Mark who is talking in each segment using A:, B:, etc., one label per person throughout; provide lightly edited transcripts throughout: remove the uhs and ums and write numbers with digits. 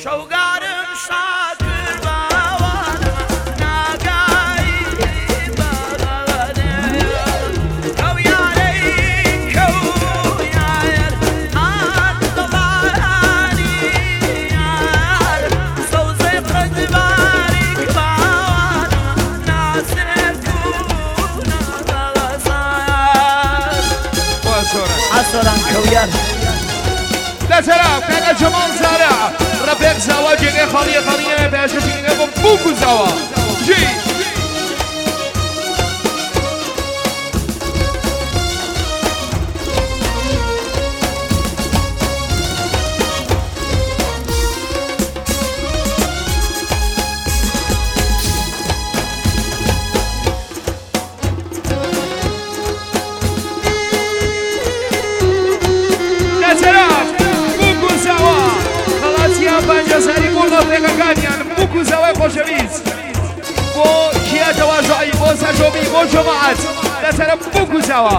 A: شوقارم شاکر باوانم ناگایی بغانه کو یاری کو یار آن دلانی یار سوزه قدباری باوانم ناسر کونه بغسار حسران کو یار
B: لا ترى كان جمال زارع ربك زواجي خالية خالية باشتي بوكو زوا جي لا ترى بانجازاری بولا پیکانیان بوکو زوای خوشویز بو کیا توازعی بو سجومی بو جماعت لا ترى بوکو زوا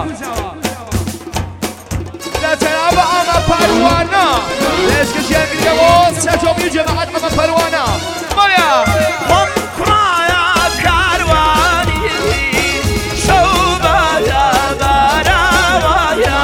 B: لا ترى با اما پروانا ليش كشيا قلنا بو سجومی جماعت اما پروانا مريا
A: هم كرايا كارواني شوبا يا براوايا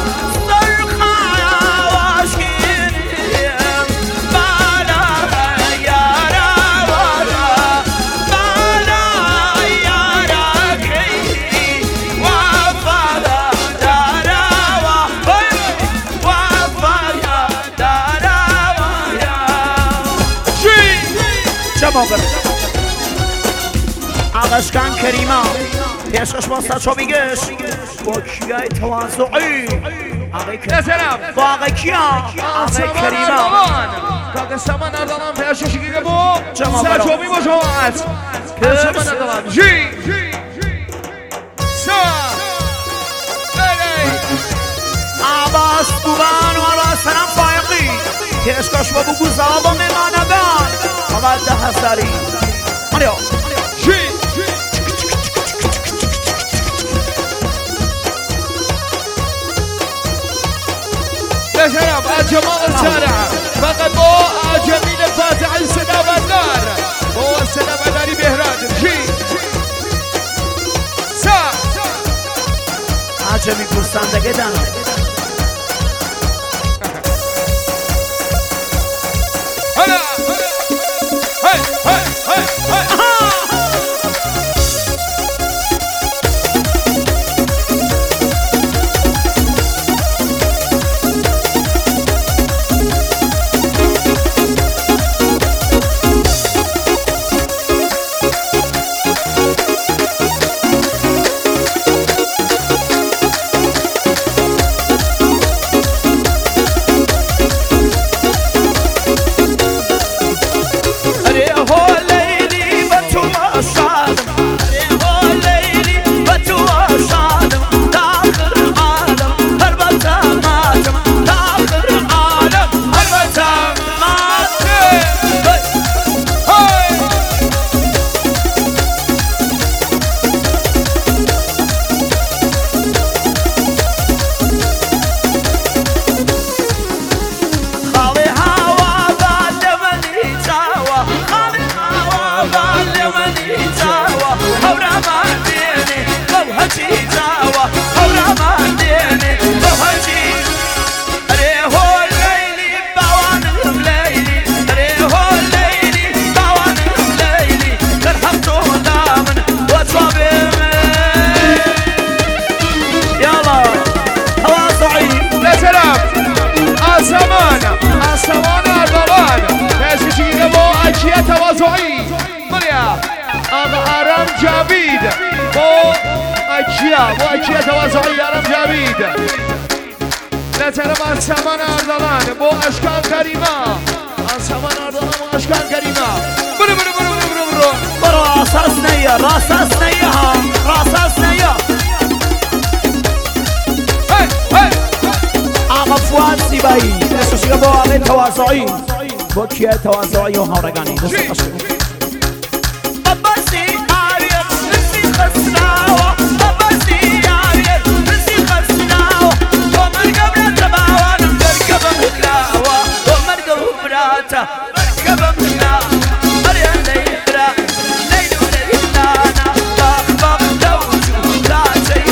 A: عقشکان کریما پیشکش واسه چو میگش با کیای توازعی با آقای کیا آقای کریما
B: کاغ سامان اردلان پیشکش که بو سجومی با جماعت سامان اردلان جی سا
A: عباس بوبان و عباس سلام فایقی پیشکش با بگو زبا میمانگان عباس ده هزاری ماریو
B: يا شباب الجمال السارع فقط بو جميل الفاتح السدا بدار هو السدا بداري بهراد جي سا
A: عجمی گوستندگه دانم
B: هلا هاي هاي هاي هاي توازعی مریا آقا آرام جاوید بو اکیا توازعی آرام جاوید لترم آسمان اردلان بو اشکان کریما آسمان اردلان بو اشکان کریما
A: برو راساس نیا ها راساس نیا آقا فواد سیبایی اسمش با آقای توازعی با کیه توازعی و هارگانی دست قشنگ باباسی آریت نسی خسناو باباسی آریت نسی خسناو و مرگم رات باوانم درکبم هلاوا و مرگم براتا بمنا مريم ليلة ليل وليلانا بخبط دوجو لا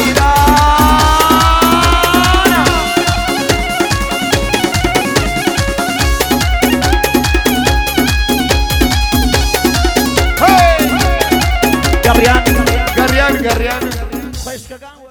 A: سيرانا قريان
B: قريان قريان
A: خيش كاكا